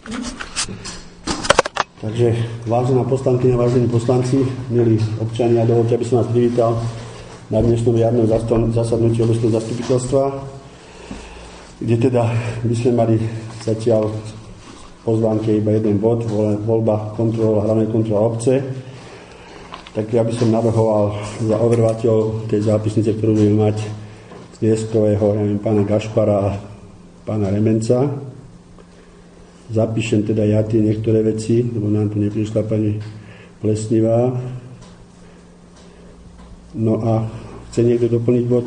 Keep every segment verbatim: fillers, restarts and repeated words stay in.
Takže, vážená poslankyňa, vážení poslanci, milí občania, dovoľte, aby som vás privítal na dnešnom jarnom zasadnutí obecného zastupiteľstva, kde teda by sme mali zatiaľ pozvánke iba jeden bod, voľba kontrola, hlavnej kontrola obce. Tak ja by som navrhoval za overovateľov tej zápisnice, ktorú budeme mať z Lieskového, ja neviem, pána Gašpara a pána Remenca. Zapíšem teda ja tie niektoré veci, lebo nám tu neprišla pani Plesnivá. No a chce niekto doplniť bod?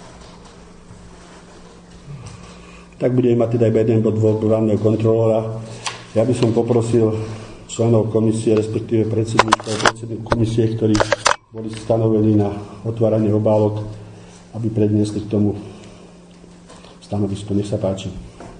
Tak budeme mať teda iba jeden bod voľby hlavného kontrolóra. Ja by som poprosil členov komisie, respektíve predsedníčka a predsedník komisie, ktorí boli stanovení na otváranie obálok, aby predniesli k tomu stanovisko. Nech sa páči.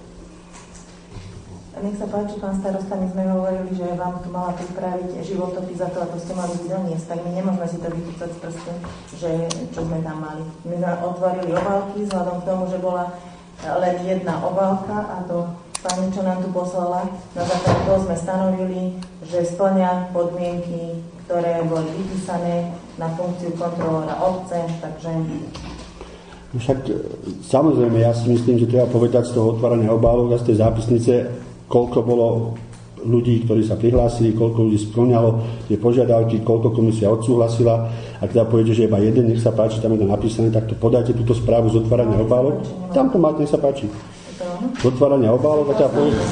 Nech sa páči, pán starosta, my sme hovorili, že vám tu mala pripraviť životopis za to, ako ste mali doniesť, tak my nemôžeme si to vypúcať z prstu, že čo sme tam mali. My sme otvorili obálky vzhľadom k tomu, že bola len jedna obálka a to pani, čo nám tu poslala, na základe toho sme stanovili, že splňa podmienky, ktoré boli vypísané na funkciu kontrolóra obce, takže... Však samozrejme, ja si myslím, že treba povedať z toho otvárania obálok a z tej zápisnice, koľko bolo ľudí, ktorí sa prihlásili, koľko ľudí splňalo tie požiadavky, koľko komisia odsúhlasila. Ak teda poviete, že iba jeden, nech sa páči, tam je to napísané, tak to podajte túto správu z otvárania obálok. Tam to máte, nech sa páči. Z otvárania obálok a teda povedať.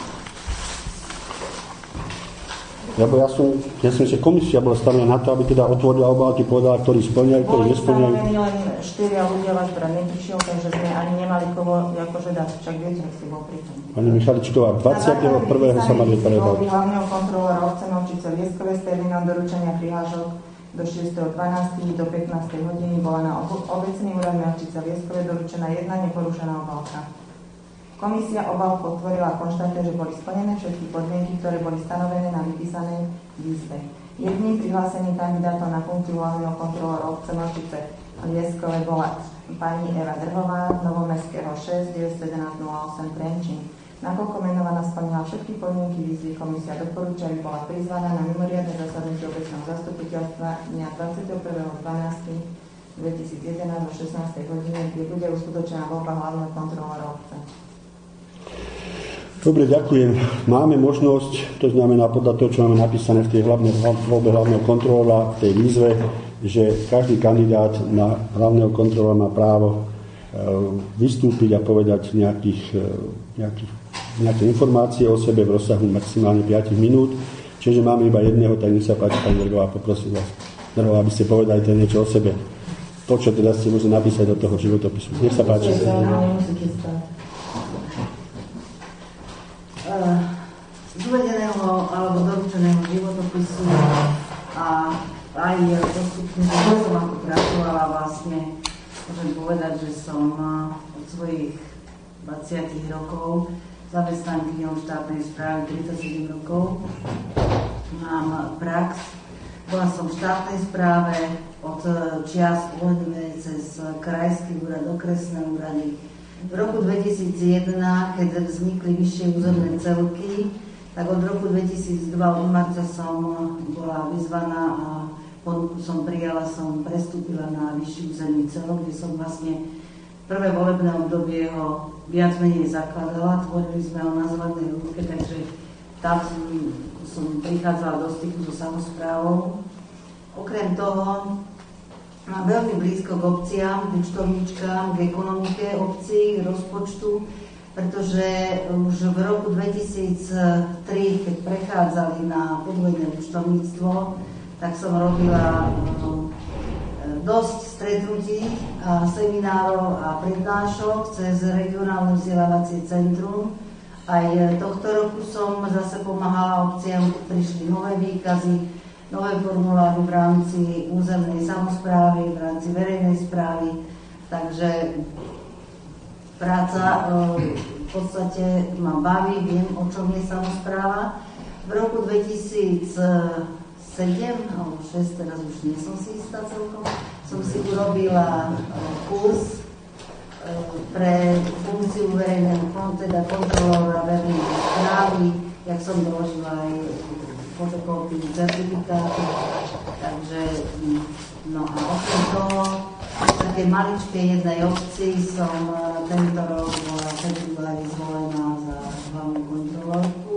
Lebo ja som, ja som že komisia bola stavená na to, aby teda otvorila obálky, povedala, ktorí splňajú, ktorí nesplňajú. Boli stavení len štyria ľudia, váš brat neprišiel, takže sme ani nemali koho akože dať, však viete, ak si bol pri tom. Pani Michaličková, dvadsiateho prvého sa mali otvárať obálky. Hlavného kontrolóra obce Novčice Lieskové s termínom doručenia prihlášok do šiesteho dvanásteho do pätnástej hodiny bola na obecný úrad Novčice Lieskové doručená jedna neporušená obálka. Komisia obálku otvorila a konštatuje, že boli splnené všetky podmienky, ktoré boli stanovené na vypísanej výzve. Jedným prihlásením kandidátov na funkciu hlavného kontrolóra obce Novčice Lieskové bola pani Eva Drhová, Novomestského šesť deväťsto jedenásť nula osem Trenčín. Nakoľko menovaná splnila všetky podmienky výzvy, komisia doporúča, aby bola prizvaná na mimoriadne zasadnutie obecného zastupiteľstva dňa dvadsiateho prvého decembra dvetisícjedenásť o šestnástej hodine, kde bude uskutočená voľba hlavného kontrolóra obce. Dobre, ďakujem. Máme možnosť, to znamená podľa toho, čo máme napísané v tej hlavnej, voľbe hlavného kontrolóra, v tej výzve, že každý kandidát na hlavného kontrolóra má právo e, vystúpiť a povedať nejakých, e, nejakých, nejaké informácie o sebe v rozsahu maximálne päť minút. Čiže máme iba jedného, tak nech sa páči, pani Drgová, poprosím vás, Drgová, aby ste povedali to niečo o sebe. To, čo teda ste môžete napísať do toho životopisu. Nech sa páči. Z uvedeného alebo doručeného životopisu a aj dostupne, že som ako pracovala vlastne, môžem povedať, že som od svojich dvadsiatich rokov zamestnankyňou štátnej správy tridsaťsedem rokov. Mám prax, bola som v štátnej správe od čias uvedenej cez krajský úrad, okresné úrady. V roku dvetisícjeden, keď vznikli vyššie územné celky, tak od roku dvetisícdva od marca som bola vyzvaná a ponuku som prijala, som prestúpila na vyšší územný celok, kde som vlastne prvé volebné obdobie ho viac menej zakladala, tvorili sme ho na zelenej ruke, takže tam som prichádzala do styku so samosprávou. Okrem toho mám veľmi blízko k obciam, k účtovníčkám, k ekonomike obcí, rozpočtu, pretože už v roku dvetisíctri, keď prechádzali na podvojné účtovníctvo, tak som robila dosť stretnutí a seminárov a prednášok cez regionálne vzdelávacie centrum. Aj tohto roku som zase pomáhala obciam, prišli nové výkazy, nové formuláry v rámci územnej samosprávy, v rámci verejnej správy, takže práca v podstate ma baví, viem, o čom je samospráva. V roku dvetisícsedem alebo šesť, teraz už nie som si istá celkom, som si urobila kurz pre funkciu verejného, teda kontrolóra verejnej správy, jak som doložila aj fotokópiu certifikátu, takže no a okrem toho v takej maličkej jednej obci som tento rok bola februári zvolená za hlavnú kontrolórku.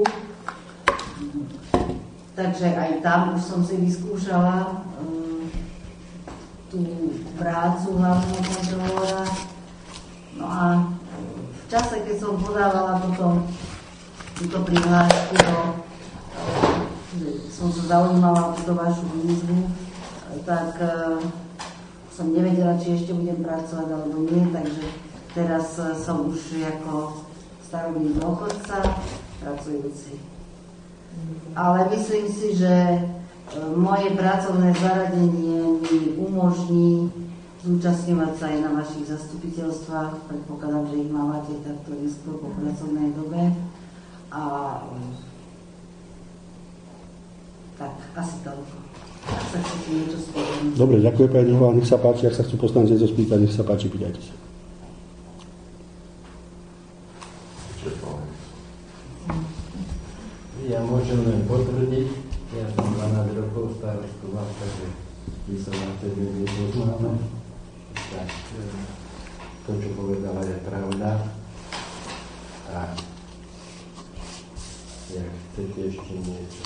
Takže aj tam už som si vyskúšala um, tú prácu hlavného kontrolóra. No a v čase, keď som podávala toto, túto prihlášku, že som sa zaujímala o túto vašu výzvu, tak uh, som nevedela, či ešte budem pracovať alebo nie, takže teraz uh, som už ako starobný dôchodca pracujúci. Ale myslím si, že uh, moje pracovné zaradenie mi umožní zúčastňovať sa aj na vašich zastupiteľstvách. Predpokladám, že ich máte takto neskôr po pracovnej dobe. A tak, asi toľko. Ak sa chcete niečo spomenúť. Dobre, ďakujem pani Drhová, nech sa páči, ak sa chcú poslanci niečo spýtať, nech sa páči, pýtajte sa. Ja môžem len potvrdiť, ja som dvanásť rokov starostoval, takže my sa na tebe nepoznáme. Tak to, čo povedala, je pravda. A ja chcete ešte niečo.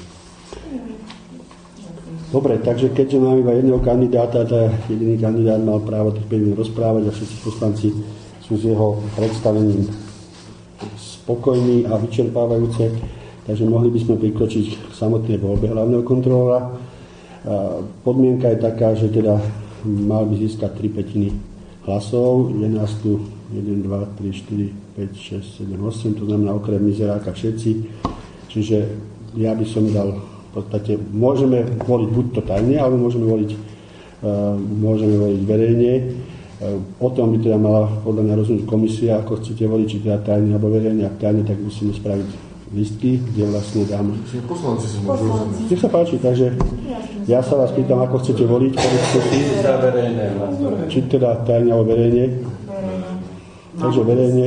Dobre, takže keďže máme iba jedného kandidáta, tá jediný kandidát mal právo tých päť minút rozprávať a všetci poslanci sú s jeho predstavením spokojní a vyčerpávajúce, takže mohli by sme prikročiť k samotnej voľbe hlavného kontrolóra. Podmienka je taká, že teda mal by získať tri pätiny hlasov, je nás tu jeden, dva, tri, štyri, päť, šesť, sedem, osem, to znamená okrem mizeráka všetci, čiže ja by som dal v podstate, môžeme voliť buď to tajne, alebo môžeme voliť, uh, môžeme voliť verejne. Uh, o tom by teda mala podľa mňa rozhodnúť komisia, ako chcete voliť, či teda tajne alebo verejne. Ak tajne, tak musíme spraviť listky, kde vlastne dáme. Poslanci si môžu rozhodnúť. Nech sa páči, takže ja sa vás pýtam, ako chcete voliť. Za verejné. Či teda tajne alebo verejne. Takže verejne.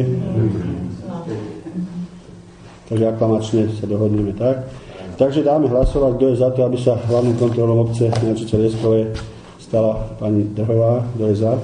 Takže aklamačne sa dohodneme tak. Takže dáme hlasovať, kto je za to, aby sa hlavným kontrolom obce Milačice Lieskovej stala pani Drhová. Kto je za?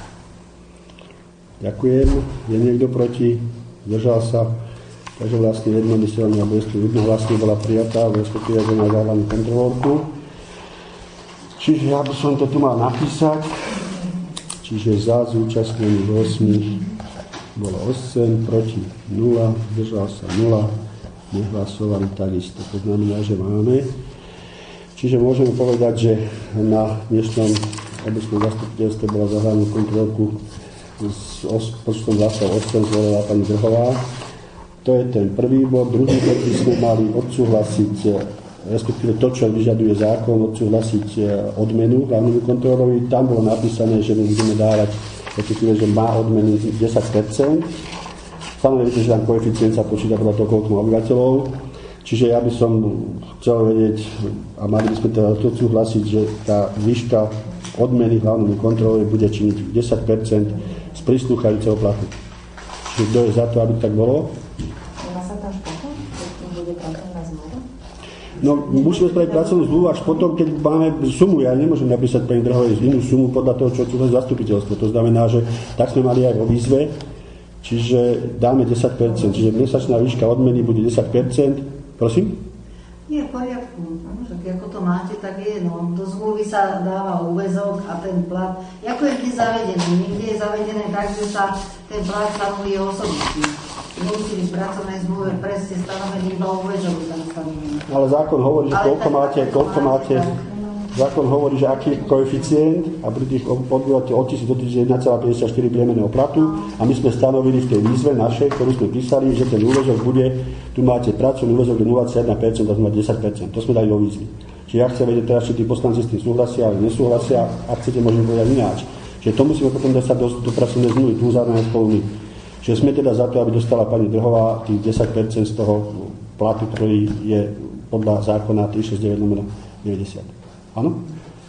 Ďakujem. Je niekto proti? Zdržal sa? Takže vlastne jednomyselne alebo jednohlasne bola prijatá, respektíve za hlavnú kontrolórku. Čiže ja by som to tu mal napísať. Čiže za zúčastnených osem bolo osem, proti nula, zdržal sa nula. Nehlasovali takisto. To znamená, že máme. Čiže môžeme povedať, že na dnešnom obecnom zastupiteľstve bola za hlavnú kontrolku s počtom hlasov osem zvolila pani Drhová. To je ten prvý bod. Druhý bod by sme mali odsúhlasiť, respektíve to, čo vyžaduje zákon, odsúhlasiť odmenu hlavnému kontrolorovi. Tam bolo napísané, že my budeme dávať, respektíve, že má odmenu desať percent. Samozrejme, že tam koeficient sa počíta podľa toho, koľko má obyvateľov. Čiže ja by som chcel vedieť, a mali by sme teda odsúhlasiť, že tá výška odmeny hlavnému kontrolorovi bude činiť desať percent z prislúchajúceho platu. Čiže kto je za to, aby tak bolo? No, musíme spraviť pracovnú zmluvu až potom, keď máme sumu. Ja nemôžem napísať pani Drhovej inú sumu podľa toho, čo je zastupiteľstvo. To znamená, že tak sme mali aj vo výzve, čiže dáme desať percent. Čiže mesačná výška odmeny bude desať percent. Prosím? Nie, v poriadku. Však ako to máte, tak je. No, do zmluvy sa dáva úväzok a ten plat. Ako je vždy zavedené? Niekde je zavedené tak, že sa ten plat stanovuje osobitý. Musí byť v pracovnej zmluve presne stanovený iba úväzok tam stanovený. Ale zákon hovorí, že koľko máte, koľko máte. Zákon hovorí, že aký je koeficient a pri tých obyvateľov od tisíc do tisíc jeden celá päťdesiatštyri priemerného platu a my sme stanovili v tej výzve našej, ktorú sme písali, že ten úväzok bude, tu máte pracovný úväzok do nula celá jedna percent a znamená desať percent. To sme dali vo výzve. Čiže ja chcem vedieť teraz, či tí poslanci s tým súhlasia, ale nesúhlasia, ak chcete, môžem povedať ináč. Čiže to musíme potom dostať do, do pracovnej zmluvy, tu zároveň spolu my. Čiže sme teda za to, aby dostala pani Drhová tých desať percent z toho platu, ktorý je podľa zákona tristošesťdesiatdeväť lomeno deväťdesiat. Áno?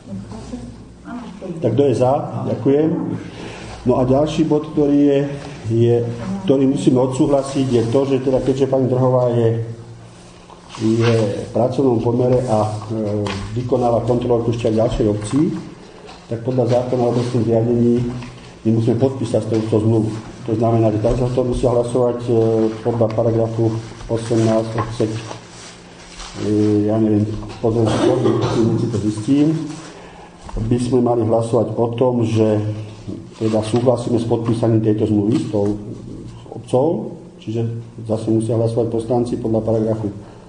Tak kto je za? Ďakujem. No a ďalší bod, ktorý je, je ktorý musíme odsúhlasiť, je to, že teda keďže pani Drhová je je v pracovnom pomere a e, vykonáva kontrolórku ešte aj ďalšej obci, tak podľa zákona o obecnom zriadení my musíme podpísať z touto zmluvu. To znamená, že tak sa to musia hlasovať e, podľa paragrafu osemnásť odsek, e, ja neviem, pozriem si to zistím, by sme mali hlasovať o tom, že teda súhlasíme s podpísaním tejto zmluvy s tou obcou, čiže zase musia hlasovať poslanci podľa paragrafu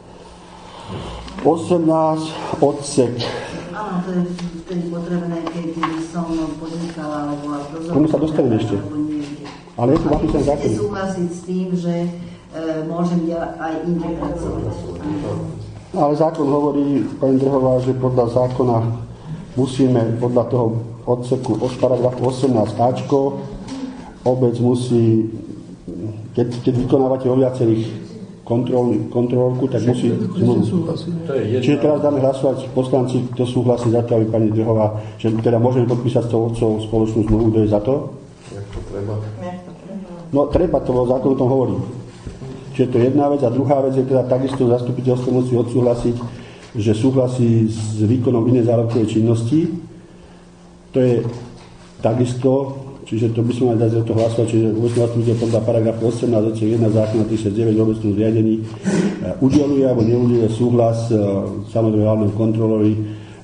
osemnásť odsek. Áno, to je vtedy potrebné, keď som podnikala, alebo rozhodla. Tomu sa dostaneme ešte. Ale je to napísané zákon. Chcete súhlasiť s tým, že e, môžem ja aj inde pracovať. Ale zákon hovorí, pani Drhová, že podľa zákona musíme podľa toho odseku od paragrafu osemnásť áčko obec musí, keď, keď vykonávate o viacerých kontrolku, tak musí zmluvu. Čiže teraz dáme hlasovať poslanci, kto súhlasí za to, aby pani Drhová, že teda môžeme podpísať s tou otcov spoločnú zmluvu, kto je za to? Jak to treba? No treba, to zákon o tom hovorí. Čiže to je jedna vec. A druhá vec je teda takisto zastupiteľstvo musí odsúhlasiť, že súhlasí s výkonom inej zárobkovej činnosti. To je takisto, čiže to by sme mali dať za to hlasovať, čiže obecný zastupiteľ podľa paragrafu osemnásť odsek jeden zákona tristošesťdesiatdeväť o obecnom zriadení udeľuje alebo neudeľuje súhlas samozrejme hlavného kontrolóri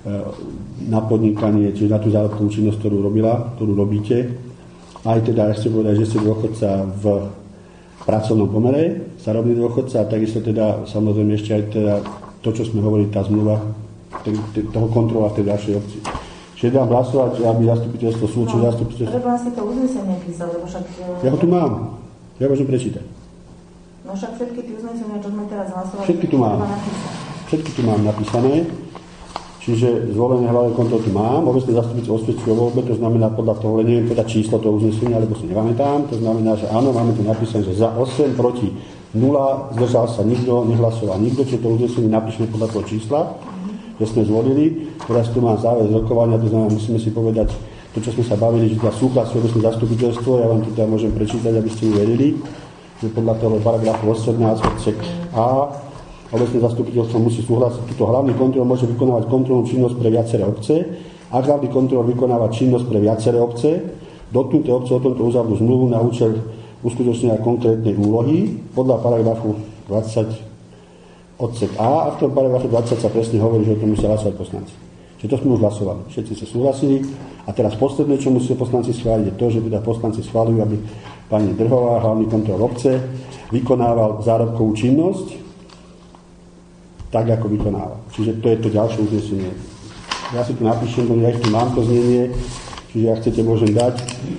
na podnikanie, čiže na tú zárobkovú činnosť, ktorú robila, ktorú robíte. Aj teda, ja chcem povedať, že ste dôchodca v pracovnom pomere, starobný dôchodca, a takisto teda samozrejme ešte aj teda to, čo sme hovorili, tá zmluva toho kontrola v tej ďalšej obci. Čiže dám hlasovať, aby zastupiteľstvo súču, no, zastupiteľstvo... Treba si to uznesenie písať, lebo však... Ja ho tu mám. Ja môžem prečítať. No však všetky tie uznesenia, čo sme teraz hlasovali... Všetky tu mám. Všetky tu mám napísané. Čiže zvolené hlavné kontroly tu mám. Obecné zastupiteľstvo osvedčuje o voľbe, to znamená podľa toho, ale neviem teda číslo toho uznesenia, lebo si nepamätám. To znamená, že áno, máme tu napísané, že za osem, proti nula, zdržal sa nikto, nehlasoval nikto, čiže to uznesenie napíšeme podľa toho čísla, že sme zvolili. Teraz tu mám záver z rokovania, to znamená, musíme si povedať to, čo sme sa bavili, že teda súhlasí obecné zastupiteľstvo. Ja vám tu teda môžem prečítať, aby ste uverili, že podľa toho paragrafu osemnásť odsek A obecné zastupiteľstvo musí súhlasiť. Túto hlavný kontrol môže vykonávať kontrolnú činnosť pre viaceré obce. Ak hlavný kontrol vykonáva činnosť pre viaceré obce, dotknuté obce o tomto uzavrú zmluvu na účel uskutočnenia konkrétnej úlohy podľa paragrafu dvadsať odsek A a v tom paragrafu dvadsať sa presne hovorí, že o tom musia hlasovať poslanci. Čiže to sme už hlasovali. Všetci sa súhlasili. A teraz posledné, čo musia poslanci schváliť, je to, že teda poslanci schváľujú, aby pani Drhová, hlavný kontrol obce, vykonával zárobkovú činnosť tak, ako vykonáva. Čiže to je to ďalšie uznesenie. Ja si tu napíšem, ja ešte mám to znenie, čiže ak chcete, môžem dať,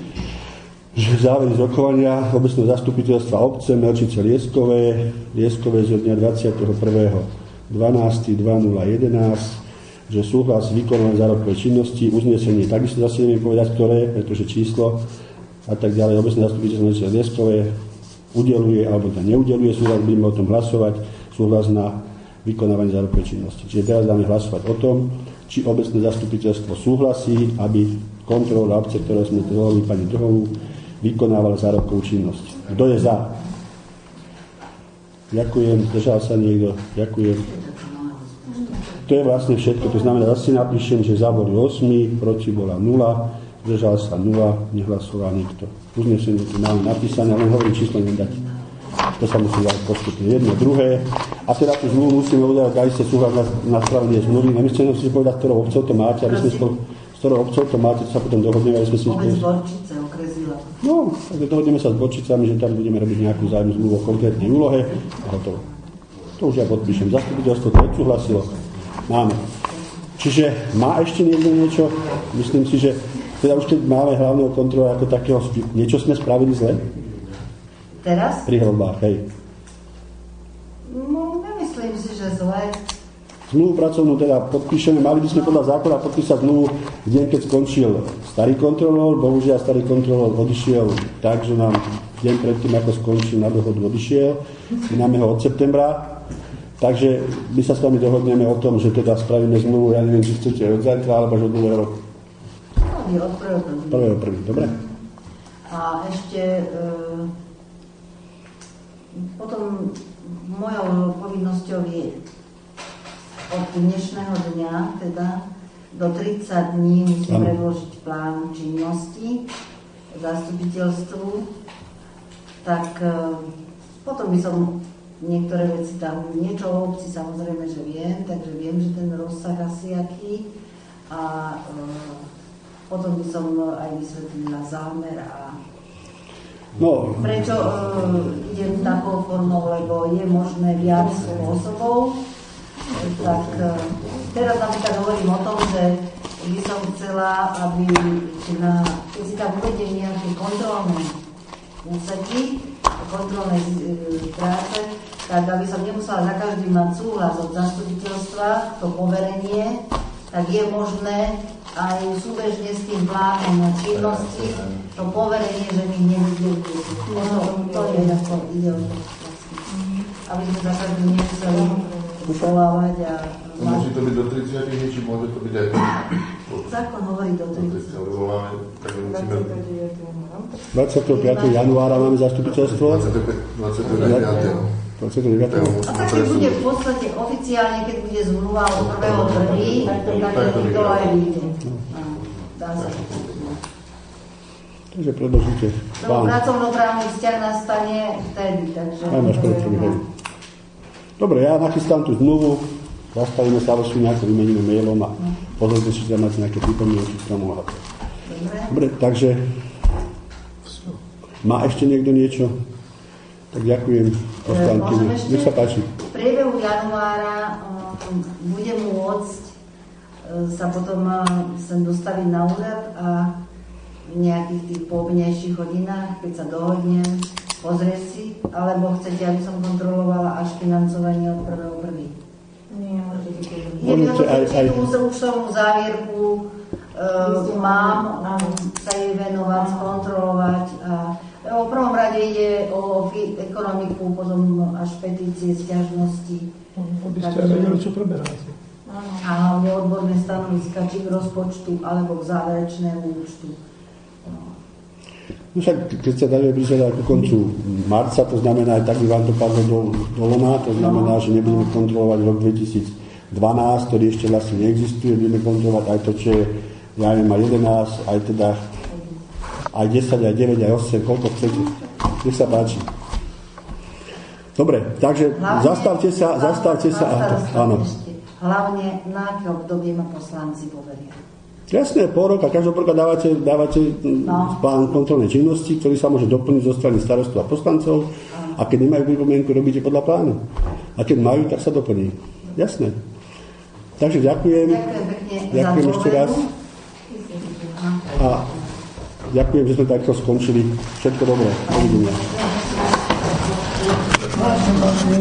že závery z rokovania obecného zastupiteľstva obce Melčice Lieskové, Lieskové zo dňa dvadsiateho prvého dvanásteho dvetisícjedenásť, že súhlas vykonanej zárobkovej činnosti, uznesenie, takisto zase neviem povedať, ktoré, pretože číslo a tak ďalej, obecné zastupiteľstvo Melčice Lieskové udeluje alebo to neudeluje súhlas, budeme o tom hlasovať, súhlas na vykonávanie zárobkovej činnosti. Čiže teraz dáme hlasovať o tom, či obecné zastupiteľstvo súhlasí, aby kontrola obce, ktoré sme zvolili pani Drhovú, vykonávala zárobkovú činnosť. Kto je za? Ďakujem. Zdržal sa niekto? Ďakujem. To je vlastne všetko. To znamená, zase napíšem, že za boli osem, proti bola nula, zdržal sa nula, nehlasoval nikto. Uznesenie tu máme napísané, ale hovorím číslo nedať. To sa musí dať postupne. Jedno, druhé. A teda tú zmluvu musíme udávať, aj ste súhlas na, na spravenie zmluvy. Nemyslíte, že si povedať, ktorou obcov to máte, aby sme spolu, s ktorou obcov to máte, to sa potom dohodneme, aby sme si... Obec Borčice, okrezila. No, takže dohodneme sa s Borčicami, že tam budeme robiť nejakú zájomnú zmluvu o konkrétnej úlohe a hotovo. To už ja podpíšem. Zastupiteľstvo to odsúhlasilo. Máme. Čiže má ešte niekto niečo? Myslím si, že teda už keď máme hlavného kontrola ako takého, niečo sme spravili zle? Teraz? Pri hrobách, hej. No, nemyslím si, že zle. Zmluvu pracovnú teda podpíšeme, mali by sme podľa zákona podpísať zmluvu v deň, keď skončil starý kontrolór. Bohužiaľ, starý kontrolór odišiel tak, že nám deň predtým, ako skončil na dohodu, odišiel. Máme ho od septembra. Takže my sa s vami dohodneme o tom, že teda spravíme zmluvu, ja neviem, či chcete od zajtra, alebo až od nového roku. No, od prvého. Prvého prvý, dobre? A ešte e, potom mojou povinnosťou je dnešného dňa, teda do tridsať dní musím predložiť plán činnosti zastupiteľstvu, tak potom by som niektoré veci tam, niečo o obci samozrejme, že viem, takže viem, že ten rozsah asi aký a e, potom by som aj vysvetlila zámer a no. prečo e, idem takou formou, lebo je možné viac spôsobov. Tak teraz napríklad hovorím o tom, že by som chcela, aby na, keď si tam uvediem nejaké kontrolné úseky, kontrolné e, práce, tak aby som nemusela za každý mať súhlas od zastupiteľstva, to poverenie, tak je možné aj súbežne s tým plánom na činnosti, to poverenie, že mi nevideli. To je ako ide o to. Aby sme za každý nemuseli volávať a... Musí to byť do tridsať dní, či môže to byť aj... Zákon hovorí do tridsať. Lebo máme, tak musíme... dvadsiateho piateho januára máme zastupiteľstvo. dvadsiateho deviateho dvadsiateho deviateho A tak keď bude v podstate oficiálne, keď bude zmluva od prvého prvý, tak to aj vyjde. Dá sa to. Takže predložíte plán. No, pracovnoprávny vzťah nastane vtedy, takže... Aj na školství, hej. Dobre, ja nachystám tú zmluvu, zastavíme sa, ale nejako vymeníme mailom a pozrite, či tam máte nejaké pripomienky k tomu. Dobre. Dobre, takže má ešte niekto niečo? Tak ďakujem poslankyni. Nech sa páči. V priebehu januára um, budem môcť uh, sa potom uh, sem dostaviť na úrad a v nejakých tých poobednejších hodinách, keď sa dohodnem, pozrieť si, alebo chcete, aby som kontrolovala až financovanie od prvého prvý. Nie, môžete keď... Môžete aj... aj... Tú účtovnú závierku uh, mám, sa jej venovať, skontrolovať a v prvom rade ide o ekonomiku, potom až petície, sťažnosti. Aby ste aj vedeli, čo preberáte. A hlavne odborné stanoviska, či k rozpočtu, alebo k záverečnému účtu. No však, keď sa dajú prísať ku koncu marca, to znamená, aj tak by vám to padlo do, do lona, to znamená, že nebudeme kontrolovať rok dvetisícdvanásť, ktorý ešte vlastne neexistuje, budeme kontrolovať aj to, čo je, ja neviem, aj jedenásť, aj teda aj desať, aj deväť, aj osem, koľko chcete. Nech sa páči. Dobre, takže hlavne, zastavte sa, zastavte sa. Áno. Hlavne na aké obdobie ma poslanci poveria. Jasné, pol roka, každého roka dávate, dávate no. plán kontrolnej činnosti, ktorý sa môže doplniť zo strany starostu a poslancov a keď nemajú pripomienku, robíte podľa plánu. A keď majú, tak sa doplní. Jasné. Takže ďakujem. Ďakujem pekne ďakujem za ešte raz. A ďakujem, že sme takto skončili. Všetko dobré. Dovidenia.